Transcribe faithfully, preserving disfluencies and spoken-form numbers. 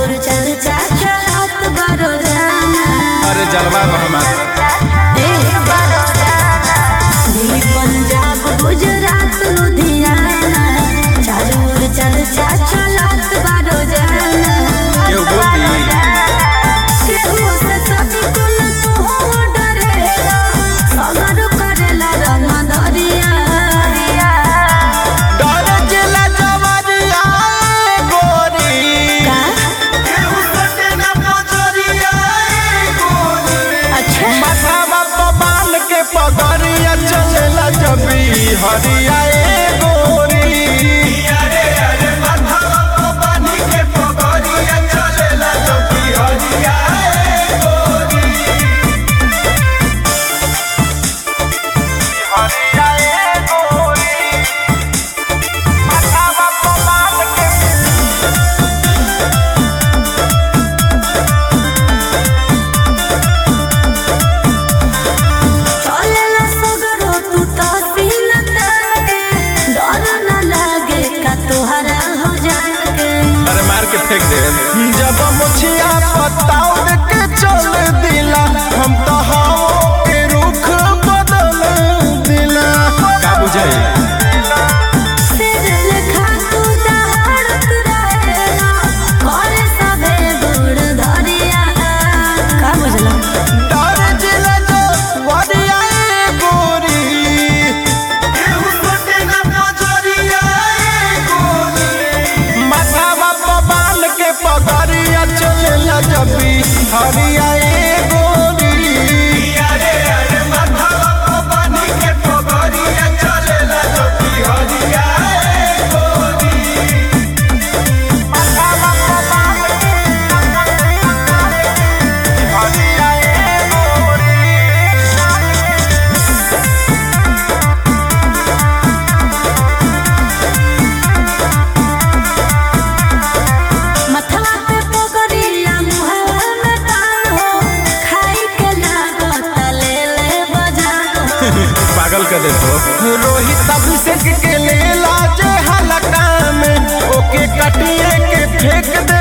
अरे जलवा पंजाब गुजरात लुधियाना चारों ओर चर्चा चलत बारो जाना क्यों बोलती केहू से सभी कुल तू डरेला सगर करेला रंग दरिया डर जिला जवारिया गोरी का केहू सटे न पचरिया गोरी अच्छा माथा बाप बांध के पगड़िया चलेला जबी हरिया गोरी अरे अरे माथा बाप बांध के पगड़िया चलेला जबी हरिया गोरी हरिया गोरी माथा बाप बांध के चलेला सगरो तू तो सीना ताके डर न लागे का तोहरा हो जाके अरे मार के फेंक दे जब मुछिया पताओ के चल दिला हम तो हाओ के रुख बदल दिला का बुझाई सिर लेखा तू दहाड़त रहेला करे सभे गुड़ धरिया का बुझला डर जिला जो वरिया गोरी केहू सटे न पजरिया गोरी माथा बाप बांध के पगड़िया चलेला जबी हरिया गोरी अरे अरे माथा बाप बांध के पगड़िया चलेला जबी हरिया गोरी माथा बाप बांध के हरिया गोरी मथवा पे पगड़िया मुहवा में तान हो खाई के लागत ले ले बजान हो पागल कर दे तो रोहित अभिषेक के ले लाज हलका में ओके कटिए के फेंक दे